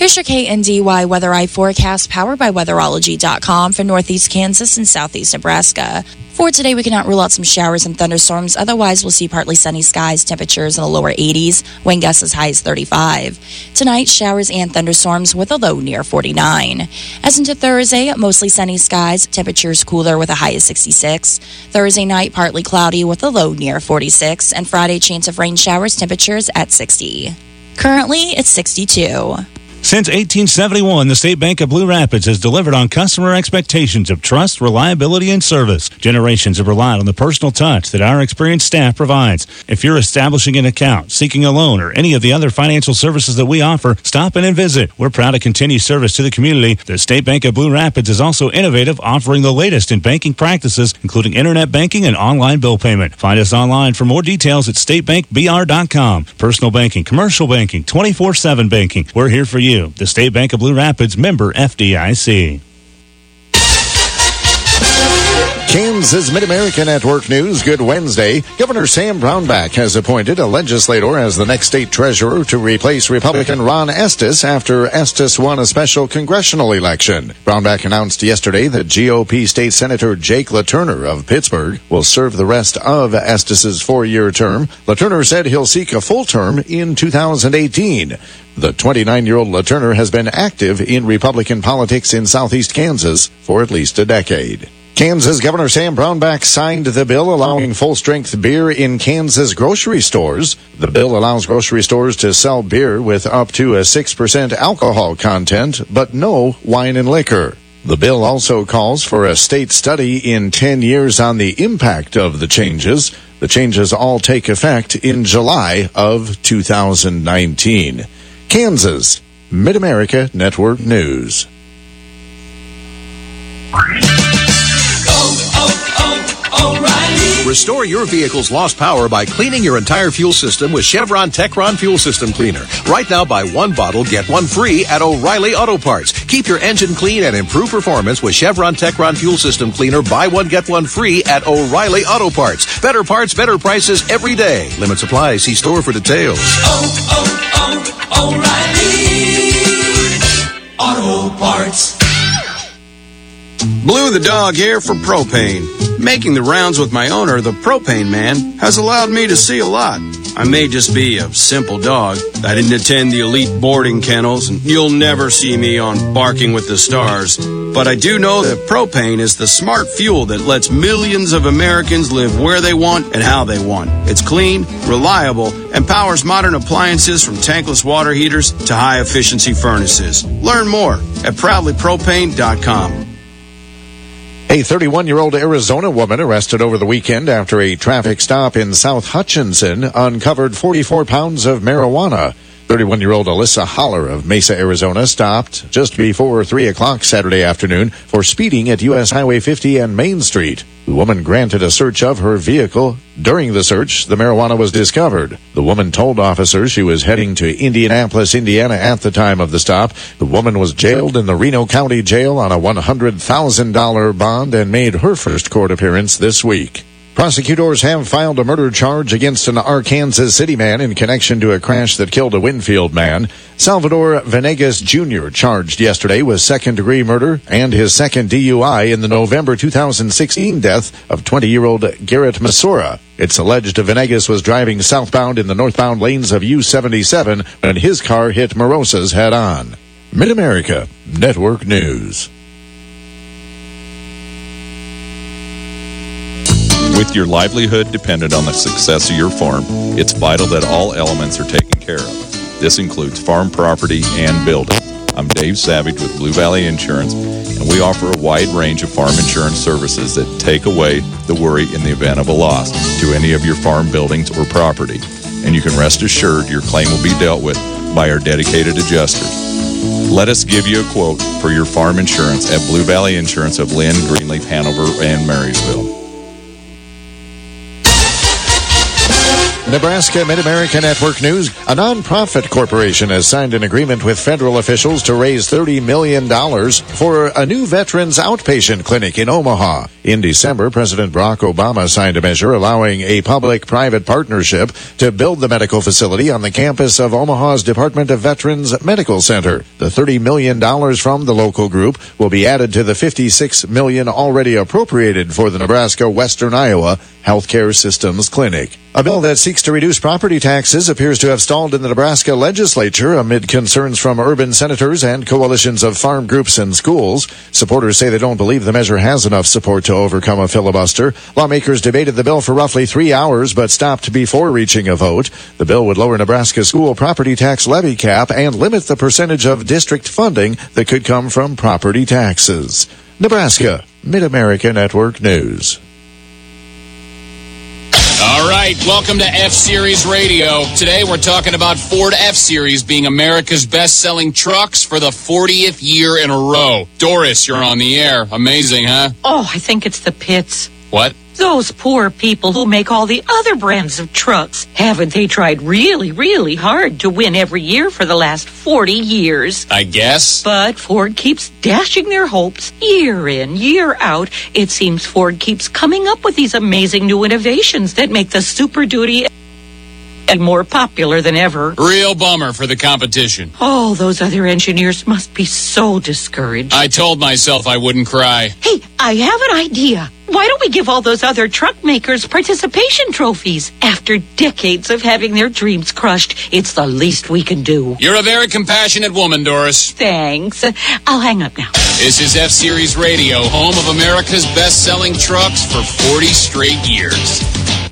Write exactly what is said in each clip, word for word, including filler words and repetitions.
Here's your K N D Y Weather Eye forecast powered by weatherology dot com for northeast Kansas and southeast Nebraska. For today, we cannot rule out some showers and thunderstorms. Otherwise, we'll see partly sunny skies, temperatures in the lower eighties, wind gusts as high as thirty-five. Tonight, showers and thunderstorms with a low near forty-nine. As into Thursday, mostly sunny skies, temperatures cooler with a high of sixty-six. Thursday night, partly cloudy with a low near forty-six. And Friday, chance of rain showers, temperatures at sixty. Currently, it's sixty-two. Since eighteen seventy-one, the State Bank of Blue Rapids has delivered on customer expectations of trust, reliability, and service. Generations have relied on the personal touch that our experienced staff provides. If you're establishing an account, seeking a loan, or any of the other financial services that we offer, stop in and visit. We're proud to continue service to the community. The State Bank of Blue Rapids is also innovative, offering the latest in banking practices, including internet banking and online bill payment. Find us online for more details at state bank b r dot com. Personal banking, commercial banking, twenty-four seven banking. We're here for you. The State Bank of Blue Rapids, member F D I C. Kansas Mid-America Network News. Good Wednesday. Governor Sam Brownback has appointed a legislator as the next state treasurer to replace Republican Ron Estes after Estes won a special congressional election. Brownback announced yesterday that G O P State Senator Jake LaTurner of Pittsburgh will serve the rest of Estes's four-year term. LaTurner said he'll seek a full term in two thousand eighteen. The twenty-nine-year-old LaTurner has been active in Republican politics in southeast Kansas for at least a decade. Kansas Governor Sam Brownback signed the bill allowing full-strength beer in Kansas grocery stores. The bill allows grocery stores to sell beer with up to a six percent alcohol content, but no wine and liquor. The bill also calls for a state study in ten years on the impact of the changes. The changes all take effect in July of two thousand nineteen. Kansas Mid-America Network News. Restore your vehicle's lost power by cleaning your entire fuel system with Chevron Techron Fuel System Cleaner. Right now, buy one bottle, get one free at O'Reilly Auto Parts. Keep your engine clean and improve performance with Chevron Techron Fuel System Cleaner. Buy one, get one free at O'Reilly Auto Parts. Better parts, better prices every day. Limit supply. See store for details. Oh, oh, oh, O'Reilly Auto Parts. Blue the dog here for propane. Making the rounds with my owner, the propane man, has allowed me to see a lot. I may just be a simple dog. I didn't attend the elite boarding kennels, and you'll never see me on Barking with the Stars. But I do know that propane is the smart fuel that lets millions of Americans live where they want and how they want. It's clean, reliable, and powers modern appliances from tankless water heaters to high-efficiency furnaces. Learn more at proudly propane dot com. A thirty-one-year-old Arizona woman arrested over the weekend after a traffic stop in South Hutchinson uncovered forty-four pounds of marijuana. thirty-one-year-old Alyssa Holler of Mesa, Arizona, stopped just before three o'clock Saturday afternoon for speeding at U S Highway fifty and Main Street. The woman granted a search of her vehicle. During the search, the marijuana was discovered. The woman told officers she was heading to Indianapolis, Indiana at the time of the stop. The woman was jailed in the Reno County Jail on a one hundred thousand dollars bond and made her first court appearance this week. Prosecutors have filed a murder charge against an Arkansas City man in connection to a crash that killed a Winfield man. Salvador Venegas Junior charged yesterday with second-degree murder and his second D U I in the November two thousand sixteen death of twenty-year-old Garrett Masura. It's alleged Venegas was driving southbound in the northbound lanes of U seventy-seven when his car hit Morosa's head-on. Mid-America Network News. With your livelihood dependent on the success of your farm, it's vital that all elements are taken care of. This includes farm property and building. I'm Dave Savage with Blue Valley Insurance, and we offer a wide range of farm insurance services that take away the worry in the event of a loss to any of your farm buildings or property. And you can rest assured your claim will be dealt with by our dedicated adjusters. Let us give you a quote for your farm insurance at Blue Valley Insurance of Lynn, Greenleaf, Hanover, and Marysville. Nebraska Mid-America Network News. A nonprofit corporation has signed an agreement with federal officials to raise thirty million dollars for a new veterans outpatient clinic in Omaha. In December, President Barack Obama signed a measure allowing a public-private partnership to build the medical facility on the campus of Omaha's Department of Veterans Medical Center. The thirty million dollars from the local group will be added to the fifty-six million dollars already appropriated for the Nebraska Western Iowa Healthcare Systems Clinic. A bill that seeks to reduce property taxes appears to have stalled in the Nebraska legislature amid concerns from urban senators and coalitions of farm groups and schools. Supporters say they don't believe the measure has enough support to overcome a filibuster. Lawmakers debated the bill for roughly three hours but stopped before reaching a vote. The bill would lower Nebraska school property tax levy cap and limit the percentage of district funding that could come from property taxes. Nebraska Mid-America Network News. All right, welcome to F-Series Radio. Today we're talking about Ford F-Series being America's best-selling trucks for the fortieth year in a row. Doris, you're on the air. Amazing, huh? Oh, I think it's the pits. What? Those poor people who make all the other brands of trucks. Haven't they tried really, really hard to win every year for the last forty years? I guess. But Ford keeps dashing their hopes year in, year out. It seems Ford keeps coming up with these amazing new innovations that make the Super Duty and more popular than ever. Real bummer for the competition. Oh, those other engineers must be so discouraged. I told myself I wouldn't cry. Hey, I have an idea. Why don't we give all those other truck makers participation trophies? After decades of having their dreams crushed, it's the least we can do. You're a very compassionate woman, Doris. Thanks. I'll hang up now. This is F-Series Radio, home of America's best-selling trucks for forty straight years.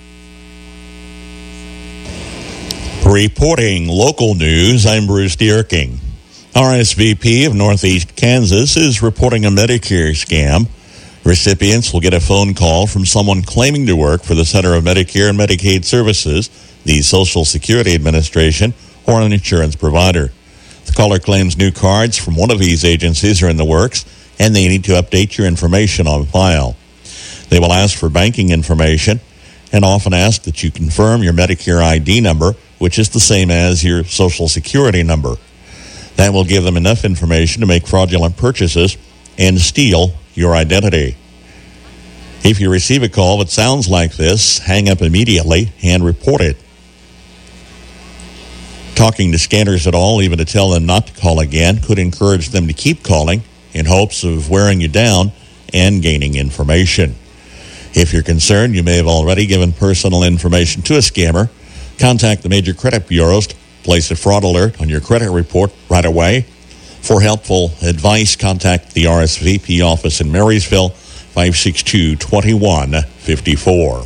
Reporting local news, I'm Bruce Dierking. R S V P of Northeast Kansas is reporting a Medicare scam. Recipients will get a phone call from someone claiming to work for the Center of Medicare and Medicaid Services, the Social Security Administration, or an insurance provider. The caller claims new cards from one of these agencies are in the works, and they need to update your information on file. They will ask for banking information and often ask that you confirm your Medicare I D number, which is the same as your Social Security number. That will give them enough information to make fraudulent purchases and steal your identity. If you receive a call that sounds like this, hang up immediately and report it. Talking to scanners at all, even to tell them not to call again, could encourage them to keep calling in hopes of wearing you down and gaining information. If you're concerned you may have already given personal information to a scammer, contact the major credit bureaus to place a fraud alert on your credit report right away. For helpful advice, contact the R S V P office in Marysville, five six two, two one five four.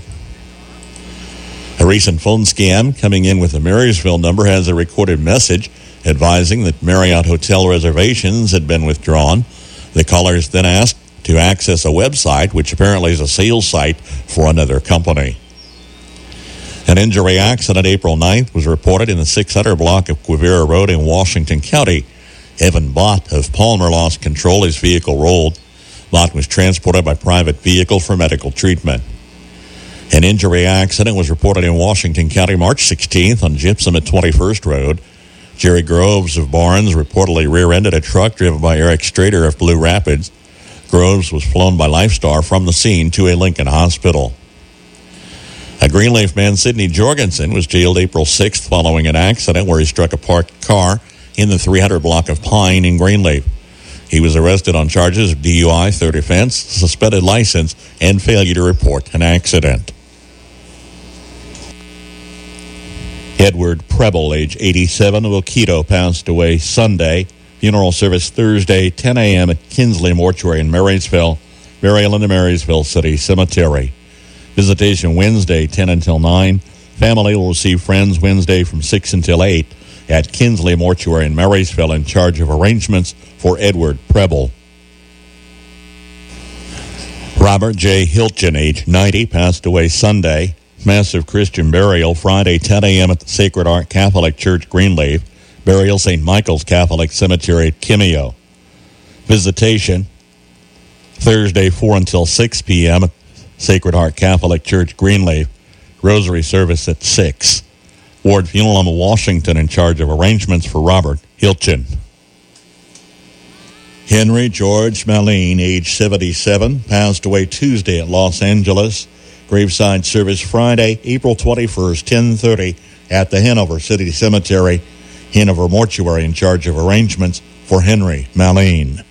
A recent phone scam coming in with a Marysville number has a recorded message advising that Marriott hotel reservations had been withdrawn. The callers then asked to access a website, which apparently is a sales site for another company. An injury accident April ninth was reported in the six hundred block of Quivira Road in Washington County. Evan Bott of Palmer lost control. His vehicle rolled. Bott was transported by private vehicle for medical treatment. An injury accident was reported in Washington County March sixteenth on Gypsum at twenty-first Road. Jerry Groves of Barnes reportedly rear-ended a truck driven by Eric Strader of Blue Rapids. Groves was flown by Lifestar from the scene to a Lincoln hospital. A Greenleaf man, Sidney Jorgensen, was jailed April sixth following an accident where he struck a parked car in the three hundred block of Pine in Greenleaf. He was arrested on charges of D U I, third offense, suspended license, and failure to report an accident. Edward Preble, age eighty-seven, of Oquito, passed away Sunday. Funeral service Thursday, ten a.m. at Kinsley Mortuary in Marysville, burial in the Marysville City Cemetery. Visitation Wednesday, ten until nine. Family will receive friends Wednesday from six until eight at Kinsley Mortuary in Marysville, in charge of arrangements for Edward Preble. Robert J. Hilton, age ninety, passed away Sunday. Massive Christian burial Friday, ten a.m. at the Sacred Heart Catholic Church, Greenleaf. Burial Saint Michael's Catholic Cemetery at Kimio. Visitation Thursday, four until six p.m. at Sacred Heart Catholic Church, Greenleaf. Rosary service at six. Ward Funeral Home of Washington in charge of arrangements for Robert Hilchin. Henry George Malene, age seventy-seven, passed away Tuesday at Los Angeles. Graveside service Friday, April twenty-first, ten thirty at the Hanover City Cemetery. Hanover Mortuary in charge of arrangements for Henry Malene.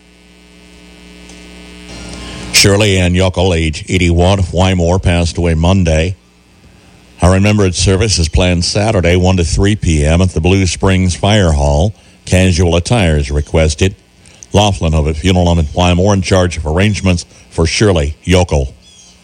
Shirley Ann Yuckel, age eighty-one, of Wymore, passed away Monday. Her remembrance service is planned Saturday, one to three p.m. at the Blue Springs Fire Hall. Casual attire is requested. Laughlin of a Funeral Home in Wymore in charge of arrangements for Shirley Yuckel.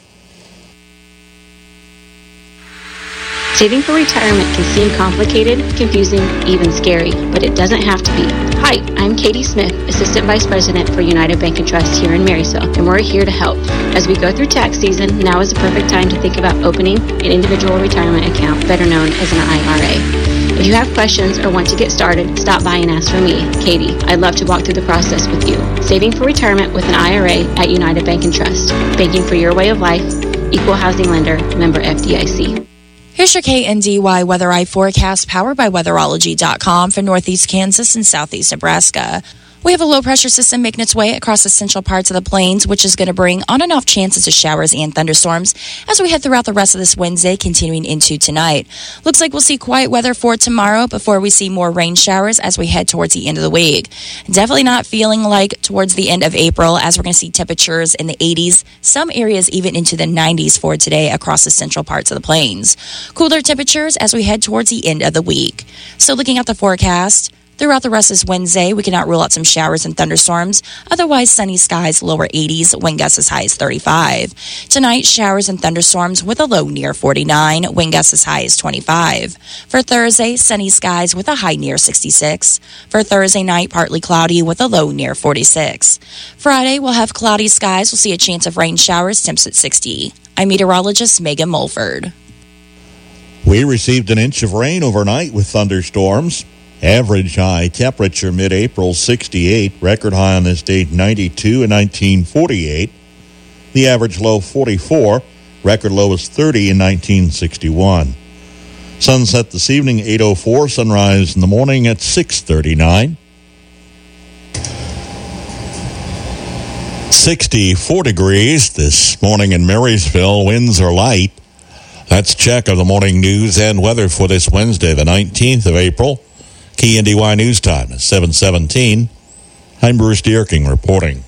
Saving for retirement can seem complicated, confusing, even scary, but it doesn't have to be. Hi, I'm Katie Smith, Assistant Vice President for United Bank and Trust here in Marysville, and we're here to help. As we go through tax season, now is the perfect time to think about opening an individual retirement account, better known as an I R A. If you have questions or want to get started, stop by and ask for me, Katie. I'd love to walk through the process with you. Saving for retirement with an I R A at United Bank and Trust. Banking for your way of life. Equal housing lender. Member F D I C. Here's your K N D Y Weather Eye forecast powered by weatherology dot com for northeast Kansas and southeast Nebraska. We have a low-pressure system making its way across the central parts of the plains, which is going to bring on and off chances of showers and thunderstorms as we head throughout the rest of this Wednesday, continuing into tonight. Looks like we'll see quiet weather for tomorrow before we see more rain showers as we head towards the end of the week. Definitely not feeling like towards the end of April, as we're going to see temperatures in the eighties, some areas even into the nineties for today across the central parts of the plains. Cooler temperatures as we head towards the end of the week. So looking at the forecast, throughout the rest of this Wednesday, we cannot rule out some showers and thunderstorms. Otherwise, sunny skies, lower eighties, wind gusts as high as thirty-five. Tonight, showers and thunderstorms with a low near forty-nine, wind gusts as high as twenty-five. For Thursday, sunny skies with a high near sixty-six. For Thursday night, partly cloudy with a low near forty-six. Friday, we'll have cloudy skies. We'll see a chance of rain showers, temps at sixty. I'm meteorologist Megan Mulford. We received an inch of rain overnight with thunderstorms. Average high temperature mid-April, sixty-eight. Record high on this date, ninety-two in nineteen forty-eight. The average low, forty-four. Record low was thirty in nineteen sixty-one. Sunset this evening, eight oh four. Sunrise in the morning at six thirty-nine. sixty-four degrees this morning in Marysville. Winds are light. That's a check of the morning news and weather for this Wednesday, the nineteenth of April. K N D Y News Time is seven seventeen. I'm Bruce Dierking reporting.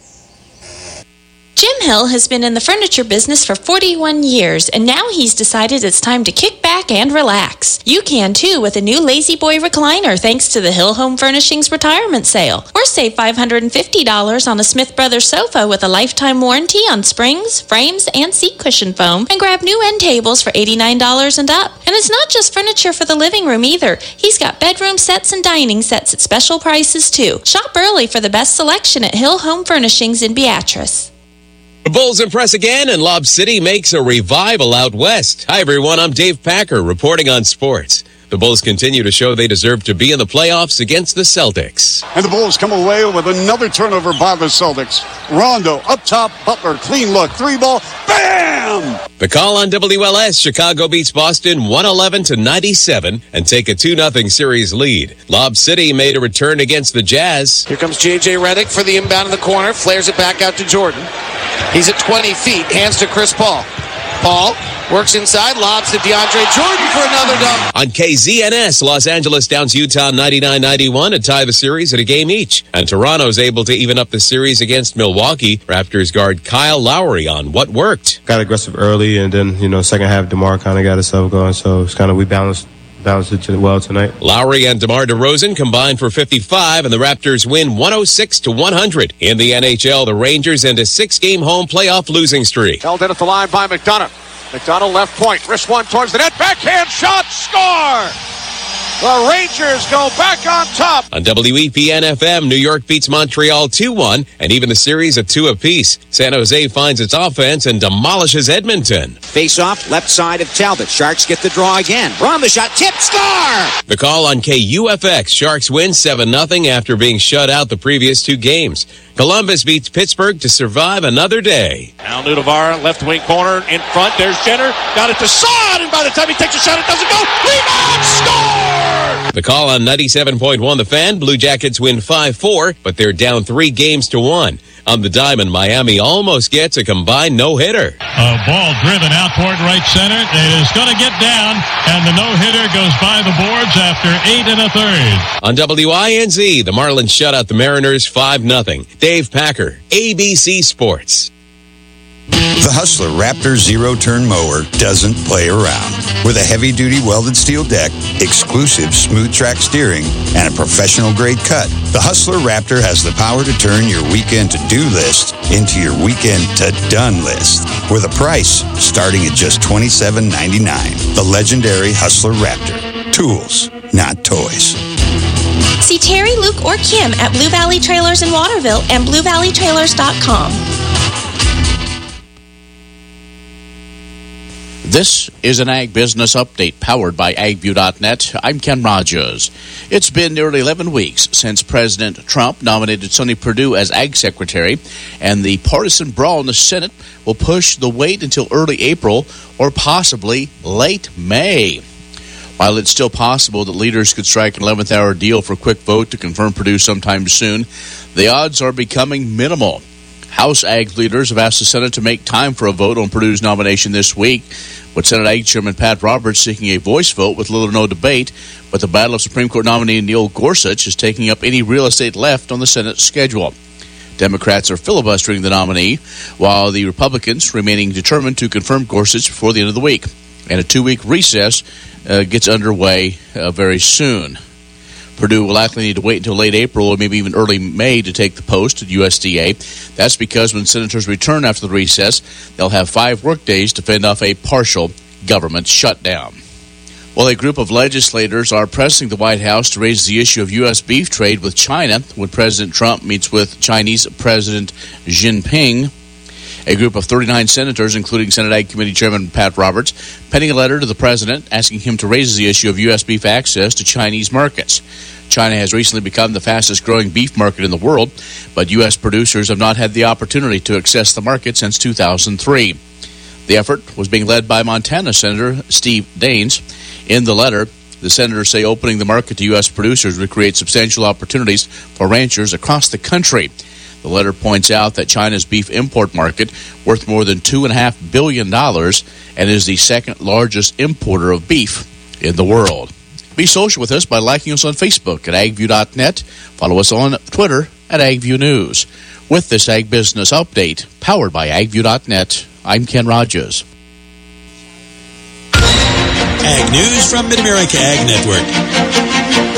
Jim Hill has been in the furniture business for forty-one years, and now he's decided it's time to kick back and relax. You can too with a new Lazy Boy recliner thanks to the Hill Home Furnishings retirement sale. Or save five hundred fifty dollars on a Smith Brothers sofa with a lifetime warranty on springs, frames, and seat cushion foam, and grab new end tables for eighty-nine dollars and up. And it's not just furniture for the living room either. He's got bedroom sets and dining sets at special prices too. Shop early for the best selection at Hill Home Furnishings in Beatrice. The Bulls impress again, and Lob City makes a revival out west. Hi, everyone. I'm Dave Packer reporting on sports. The Bulls continue to show they deserve to be in the playoffs against the Celtics. And the Bulls come away with another turnover by the Celtics. Rondo up top, Butler, clean look, three ball, bam! The call on W L S, Chicago beats Boston one eleven to ninety-seven and take a two nothing series lead. Lob City made a return against the Jazz. Here comes J J Redick for the inbound in the corner, flares it back out to Jordan. He's at twenty feet, hands to Chris Paul. Paul works inside, lobs to DeAndre Jordan for another dunk. On K Z N S, Los Angeles downs Utah ninety-nine ninety-one to tie the series at a game each. And Toronto's able to even up the series against Milwaukee. Raptors guard Kyle Lowry on what worked. Got aggressive early, and then, you know, second half, DeMar kind of got himself going. So it's kind of, we balanced. Balanced it well tonight. Lowry and DeMar DeRozan combined for fifty-five, and the Raptors win one oh six to one hundred. In the N H L, the Rangers end a six-game home playoff losing streak. Held in at the line by McDonough. McDonough left point, wrist one towards the net, backhand shot, score! The Rangers go back on top. On W E P N F M, New York beats Montreal two one, and even the series at two apiece. San Jose finds its offense and demolishes Edmonton. Face off, left side of Talbot. Sharks get the draw again. Ron the shot, tip, score! The call on K U F X. Sharks win seven nothing after being shut out the previous two games. Columbus beats Pittsburgh to survive another day. Now Nudavara, left wing corner, in front. There's Jenner. Got it to Saad, and by the time he takes a shot, it doesn't go. Rebound, score! The call on ninety-seven point one The Fan. Blue Jackets win five four, but they're down three games to one. On the diamond, Miami almost gets a combined no-hitter. A ball driven out toward right center. It is going to get down, and the no-hitter goes by the boards after eight and a third. On W I N Z, the Marlins shut out the Mariners five nothing. Dave Packer, A B C Sports. The Hustler Raptor zero-turn mower doesn't play around. With a heavy-duty welded steel deck, exclusive smooth track steering, and a professional-grade cut, the Hustler Raptor has the power to turn your weekend to-do list into your weekend to-done list. With a price starting at just twenty-seven ninety-nine. The legendary Hustler Raptor. Tools, not toys. See Terry, Luke, or Kim at Blue Valley Trailers in Waterville and blue valley trailers dot com. This is an Ag Business Update powered by ag view dot net. I'm Ken Rogers. It's been nearly eleven weeks since President Trump nominated Sonny Perdue as Ag Secretary, and the partisan brawl in the Senate will push the wait until early April or possibly late May. While it's still possible that leaders could strike an eleventh hour deal for a quick vote to confirm Perdue sometime soon, the odds are becoming minimal. House Ag leaders have asked the Senate to make time for a vote on Perdue's nomination this week, with Senate Ag Chairman Pat Roberts seeking a voice vote with little or no debate, but the battle of Supreme Court nominee Neil Gorsuch is taking up any real estate left on the Senate schedule. Democrats are filibustering the nominee, while the Republicans remaining determined to confirm Gorsuch before the end of the week. And a two-week recess uh, gets underway uh, very soon. Perdue will likely need to wait until late April or maybe even early May to take the post at U S D A. That's because when senators return after the recess, they'll have five workdays to fend off a partial government shutdown. Well, a group of legislators are pressing the White House to raise the issue of U S beef trade with China when President Trump meets with Chinese President Xi Jinping. A group of thirty-nine senators, including Senate Ag Committee Chairman Pat Roberts, penning a letter to the president asking him to raise the issue of U S beef access to Chinese markets. China has recently become the fastest-growing beef market in the world, but U S producers have not had the opportunity to access the market since two thousand three. The effort was being led by Montana Senator Steve Daines. In the letter, the senators say opening the market to U S producers would create substantial opportunities for ranchers across the country. The letter points out that China's beef import market, worth more than two point five billion dollars, and is the second largest importer of beef in the world. Be social with us by liking us on Facebook at ag view dot net. Follow us on Twitter at AgViewNews. With this Ag Business Update, powered by ag view dot net, I'm Ken Rogers. Ag News from Mid-America Ag Network.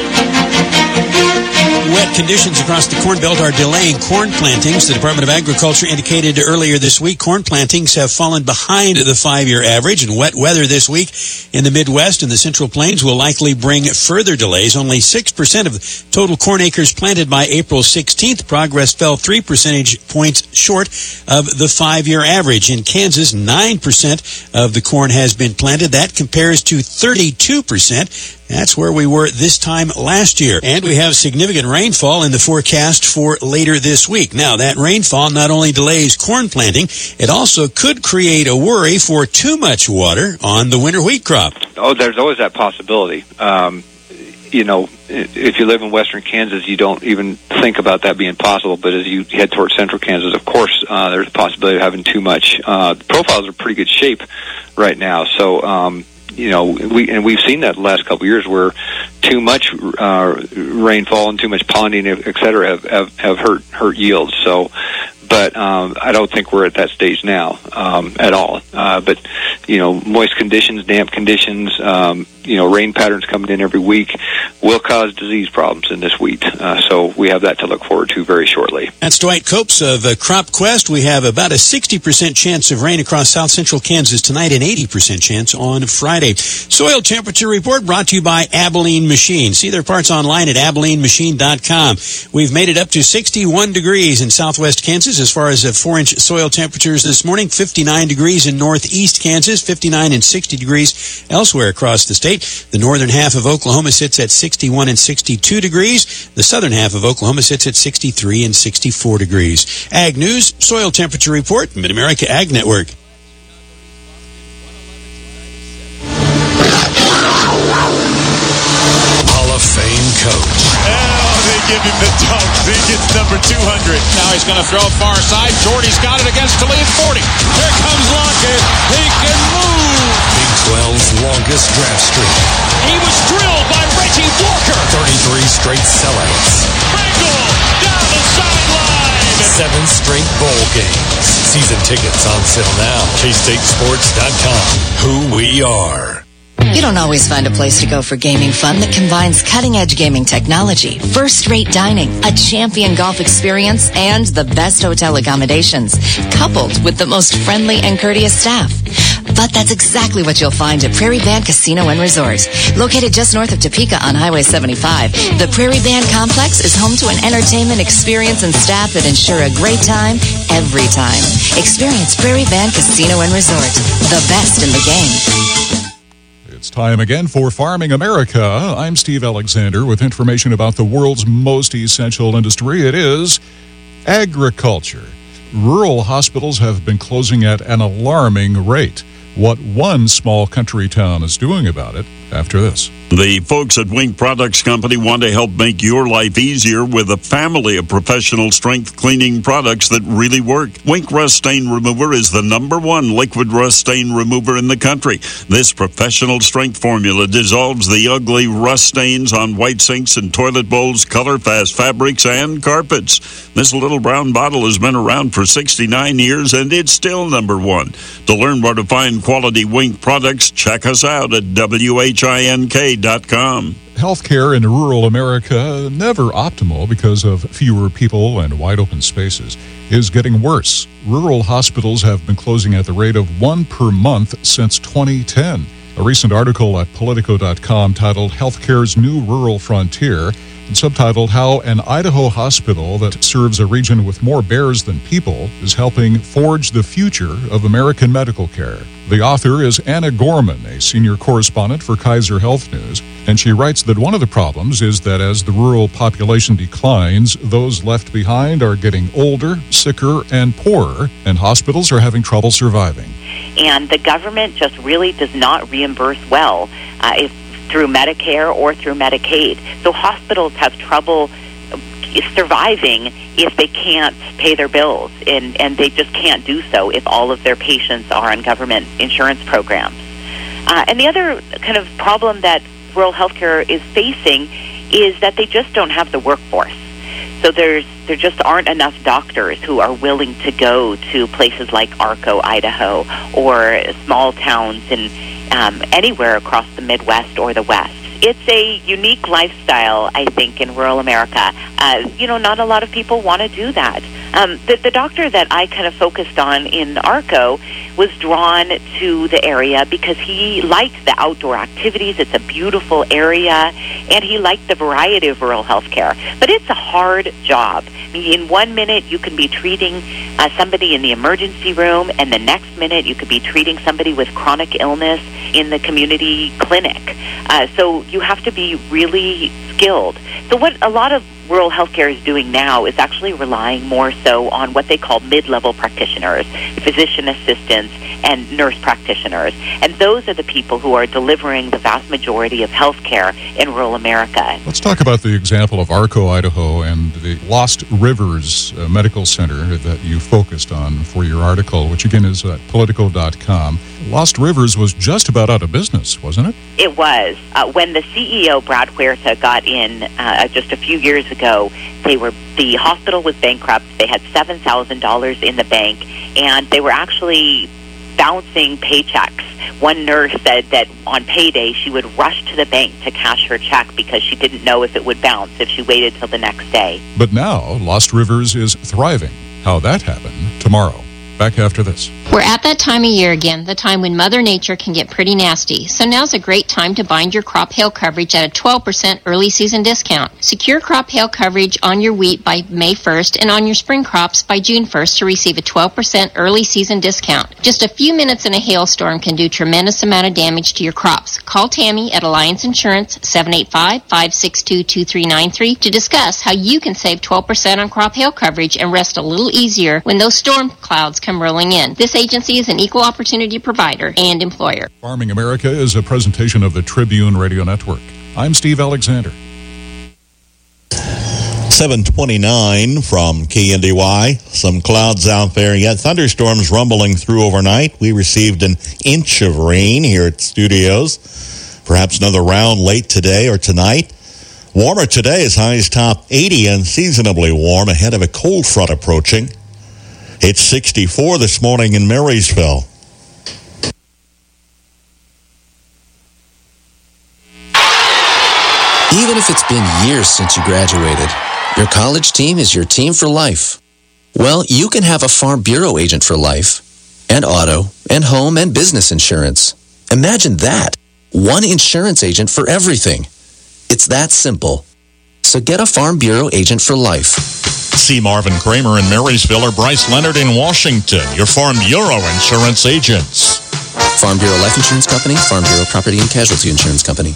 Wet conditions across the Corn Belt are delaying corn plantings. The Department of Agriculture indicated earlier this week corn plantings have fallen behind the five-year average, and wet weather this week in the Midwest and the Central Plains will likely bring further delays. Only six percent of total corn acres planted by April sixteenth. Progress fell three percentage points short of the five-year average. In Kansas, nine percent of the corn has been planted. That compares to thirty-two percent. That's where we were this time last year. And we have significant rainfall in the forecast for later this week. Now, that rainfall not only delays corn planting, it also could create a worry for too much water on the winter wheat crop. Oh, there's always that possibility. Um, you know, if you live in western Kansas, you don't even think about that being possible. But as you head towards central Kansas, of course, uh, there's a possibility of having too much. Uh, the profiles are in pretty good shape right now. So, um, you know, we and we've seen that the last couple of years where too much uh, rainfall and too much ponding, et cetera, have, have, have hurt hurt yields. So, but um, I don't think we're at that stage now um, at all. Uh, but you know, moist conditions, damp conditions, um, you know, rain patterns coming in every week will cause disease problems in this wheat. Uh, so we have that to look forward to very shortly. That's Dwight Copes of uh, CropQuest. We have about a sixty percent chance of rain across south central Kansas tonight and eighty percent chance on Friday. Soil temperature report brought to you by Abilene Machine. See their parts online at abilene machine dot com. We've made it up to sixty-one degrees in southwest Kansas as far as uh, four-inch soil temperatures this morning, fifty-nine degrees in northeast Kansas, fifty-nine and sixty degrees elsewhere across the state. sixty-eight. The northern half of Oklahoma sits at sixty-one and sixty-two degrees. The southern half of Oklahoma sits at sixty-three and sixty-four degrees. Ag News, soil temperature report, Mid-America Ag Network. Hall of Fame coach. Oh, they give him the dunk. He gets number two hundred. Now he's going to throw far side. Jordy's got it against the lead forty. Here comes Lockett. He can move. Big twelve's longest draft streak. He was drilled by Reggie Walker. thirty-three straight sellouts. Bengal down the sideline. Seven straight bowl games. Season tickets on sale now. K State Sports dot com. Who we are. You don't always find a place to go for gaming fun that combines cutting-edge gaming technology, first-rate dining, a champion golf experience, and the best hotel accommodations, coupled with the most friendly and courteous staff. But that's exactly what you'll find at Prairie Band Casino and Resort. Located just north of Topeka on Highway seventy-five, the Prairie Band Complex is home to an entertainment experience and staff that ensure a great time every time. Experience Prairie Band Casino and Resort, the best in the game. It's time again for Farming America. I'm Steve Alexander with information about the world's most essential industry. It is agriculture. Rural hospitals have been closing at an alarming rate. What one small country town is doing about it after this. The folks at Wink Products Company want to help make your life easier with a family of professional strength cleaning products that really work. Wink Rust Stain Remover is the number one liquid rust stain remover in the country. This professional strength formula dissolves the ugly rust stains on white sinks and toilet bowls, color-fast fabrics, and carpets. This little brown bottle has been around for sixty-nine years, and it's still number one. To learn where to find quality Wink products, check us out at W H I N K dot com. Healthcare in rural America, never optimal because of fewer people and wide open spaces, is getting worse. Rural hospitals have been closing at the rate of one per month since twenty ten. A recent article at Politico dot com titled Healthcare's New Rural Frontier and subtitled How an Idaho Hospital that serves a region with more bears than people is helping forge the future of American medical care. The author is Anna Gorman, a senior correspondent for Kaiser Health News, and she writes that one of the problems is that as the rural population declines, those left behind are getting older, sicker, and poorer, and hospitals are having trouble surviving. And the government just really does not reimburse well uh, if through Medicare or through Medicaid. So hospitals have trouble surviving if they can't pay their bills, and, and they just can't do so if all of their patients are on government insurance programs. Uh, and the other kind of problem that rural healthcare is facing is that they just don't have the workforce. So there's there just aren't enough doctors who are willing to go to places like Arco, Idaho, or small towns in um, anywhere across the Midwest or the West. It's a unique lifestyle, I think, in rural America. Uh, you know, not a lot of people want to do that. Um, the, the doctor that I kind of focused on in Arco was drawn to the area because he liked the outdoor activities. It's a beautiful area, and he liked the variety of rural health care. But it's a hard job. I mean, in one minute, you can be treating uh, somebody in the emergency room, and the next minute, you could be treating somebody with chronic illness in the community clinic. Uh, so you have to be really skilled. So what a lot of rural healthcare is doing now is actually relying more so on what they call mid-level practitioners, physician assistants, and nurse practitioners. And those are the people who are delivering the vast majority of healthcare in rural America. Let's talk about the example of Arco, Idaho, and the Lost Rivers uh, Medical Center that you focused on for your article, which again is at Politico dot com. Lost Rivers was just about out of business, wasn't it? It was. Uh, when the C E O, Brad Huerta, got in uh, just a few years ago, they were the hospital was bankrupt. They had seven thousand dollars in the bank, and they were actually bouncing paychecks. One nurse said that on payday she would rush to the bank to cash her check because she didn't know if it would bounce if she waited till the next day. But now, Lost Rivers is thriving. How that happened, tomorrow. Back after this. We're at that time of year again, the time when Mother Nature can get pretty nasty. So now's a great time to bind your crop hail coverage at a twelve percent early season discount. Secure crop hail coverage on your wheat by May first and on your spring crops by June first to receive a twelve percent early season discount. Just a few minutes in a hailstorm can do tremendous amount of damage to your crops. Call Tammy at Alliance Insurance, seven eight five, five six two, two three nine three to discuss how you can save twelve percent on crop hail coverage and rest a little easier when those storm clouds come rolling in. This agency is an equal opportunity provider and employer. Farming America is a presentation of the Tribune Radio Network. I'm Steve Alexander. seven twenty-nine from K N D Y. Some clouds out there yet. Thunderstorms rumbling through overnight. We received an inch of rain here at studios. Perhaps another round late today or tonight. Warmer today as high as top eighty, unseasonably warm ahead of a cold front approaching. It's sixty-four this morning in Marysville. Even if it's been years since you graduated, your college team is your team for life. Well, you can have a Farm Bureau agent for life, and auto, and home, and business insurance. Imagine that. One insurance agent for everything. It's that simple. So get a Farm Bureau agent for life. See Marvin Kramer in Marysville or Bryce Leonard in Washington, your Farm Bureau insurance agents. Farm Bureau Life Insurance Company, Farm Bureau Property and Casualty Insurance Company.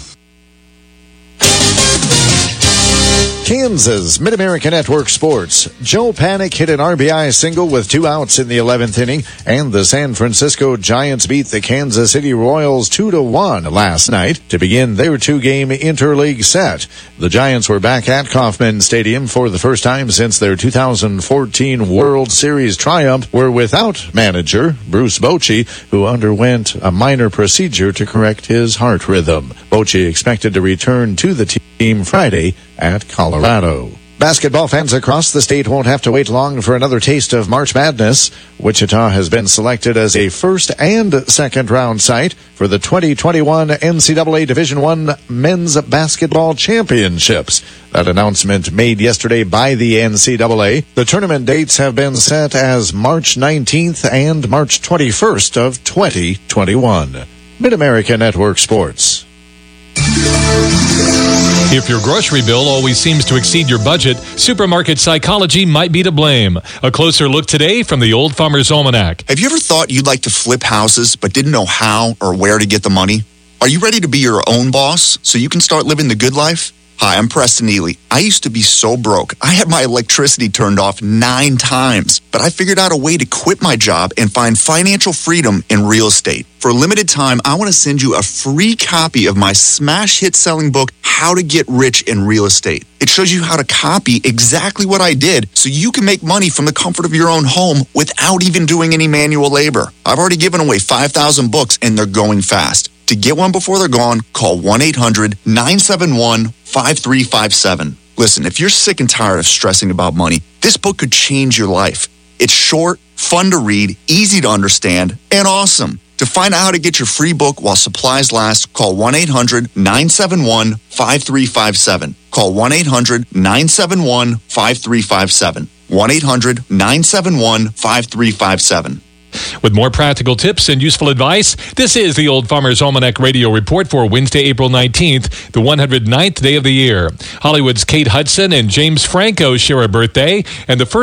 Kansas Mid-America Network Sports. Joe Panik hit an R B I single with two outs in the eleventh inning, and the San Francisco Giants beat the Kansas City Royals two to one last night to begin their two-game interleague set. The Giants were back at Kauffman Stadium for the first time since their two thousand fourteen World Series triumph were without manager Bruce Bochy, who underwent a minor procedure to correct his heart rhythm. Bochy expected to return to the team Friday at Colorado. Basketball fans across the state won't have to wait long for another taste of March Madness. Wichita has been selected as a first and second round site for the twenty twenty-one N C double A Division I Men's Basketball Championships. That announcement made yesterday by the N C double A. The tournament dates have been set as March nineteenth and March twenty-first of twenty twenty-one. Mid-America Network Sports. If your grocery bill always seems to exceed your budget, supermarket psychology might be to blame. A closer look today from the Old Farmer's Almanac. Have you ever thought you'd like to flip houses but didn't know how or where to get the money? Are you ready to be your own boss so you can start living the good life? Hi, I'm Preston Ely. I used to be so broke. I had my electricity turned off nine times, but I figured out a way to quit my job and find financial freedom in real estate. For a limited time, I want to send you a free copy of my smash hit selling book, How to Get Rich in Real Estate. It shows you how to copy exactly what I did so you can make money from the comfort of your own home without even doing any manual labor. I've already given away five thousand books and they're going fast. To get one before they're gone, call one eight hundred nine seven one five three five seven. Listen, if you're sick and tired of stressing about money, this book could change your life. It's short, fun to read, easy to understand, and awesome. To find out how to get your free book while supplies last, call one eight hundred nine seven one five three five seven. Call one eight hundred nine seven one five three five seven. one eight hundred nine seven one five three five seven. With more practical tips and useful advice, this is the Old Farmer's Almanac Radio Report for Wednesday, April nineteenth, the one hundred ninth day of the year. Hollywood's Kate Hudson and James Franco share a birthday, and the first